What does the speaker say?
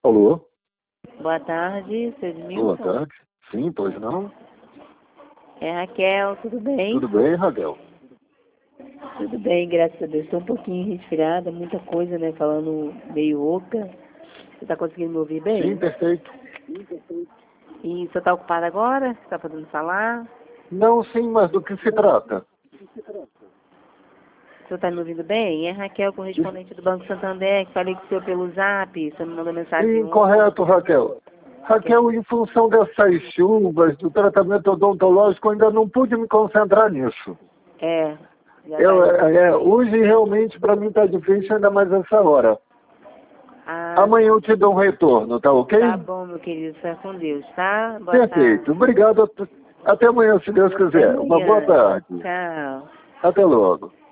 Alô? Boa tarde, seu Edmilson. Boa tarde. Sim, pois não? É Raquel, tudo bem? Tudo bem, Raquel? Tudo bem, graças a Deus. Estou um pouquinho resfriada, muita coisa, né? Falando meio oca. Você está conseguindo me ouvir bem? Sim, perfeito. E você está ocupado agora? Você está podendo falar? Não, sim, mas do que se trata? O senhor está me ouvindo bem? É Raquel, correspondente do Banco Santander, que falei com o senhor pelo Zap. O senhor me mandou mensagem Sim, ontem. correto, Raquel. Raquel, em função dessas chuvas, do tratamento odontológico, eu ainda não pude me concentrar nisso. É. Já vai. Hoje, realmente, para mim está difícil, ainda mais essa hora. Ah, Amanhã eu te dou um retorno, tá ok? tá bom, meu querido. Fica com Deus, tá? Boa Perfeito. tarde. Obrigado. Até amanhã, se Deus Até quiser. Uma boa amanhã. tarde. Tchau. Até logo.